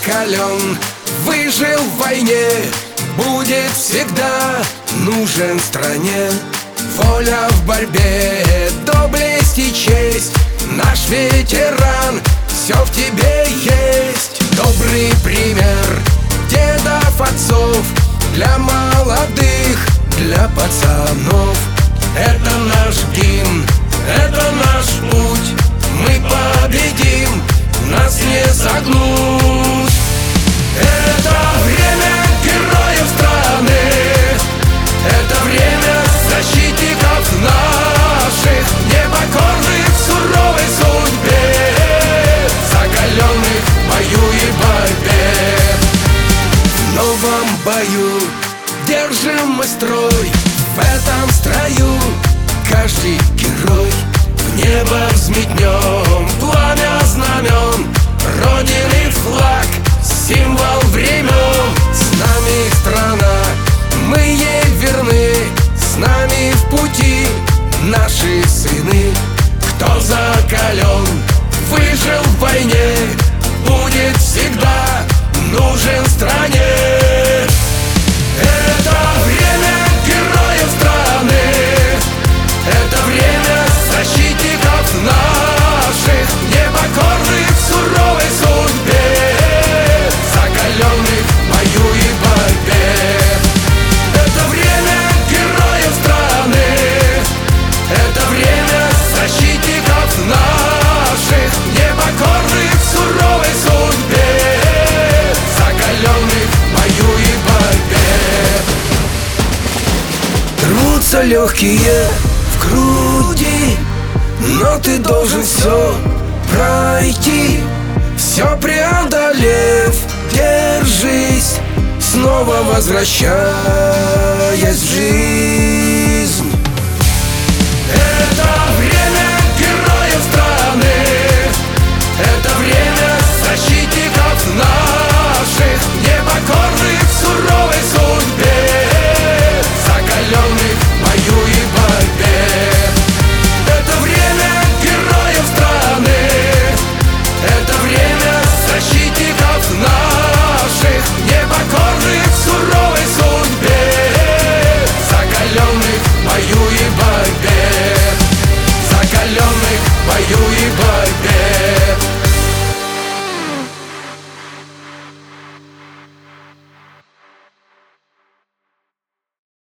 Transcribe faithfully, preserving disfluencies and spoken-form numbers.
закален, выжил в войне, будет всегда нужен стране. Воля в борьбе, доблесть и честь, наш ветеран, все в тебе есть. Добрый пример дедов, отцов, для молодых, для пацанов. Это наш гимн, это наш путь, мы победим, нас не согнуть. Это время героев страны, это время защитников наших, непокорных суровой судьбе, закаленных в бою и борьбе. В новом бою держим мы строй, в этом строю каждый герой. В небо взметнем пламя знамен, Родины флаг, символ времен. С нами страна, мы ей верны, с нами в пути наши сыны. Кто закален, выжил в войне, будет всегда нужен стране. Это время героев страны, это время защитников наших, непокорных суровой судьбе, закаленных в бою и борьбе. Это время героев страны, это время защитников наших, непокорных суровой судьбе, закаленных в бою и борьбе. Трутся легкие в груди, но ты должен все пройти. Все преодолев, держись, снова возвращаясь в жизнь.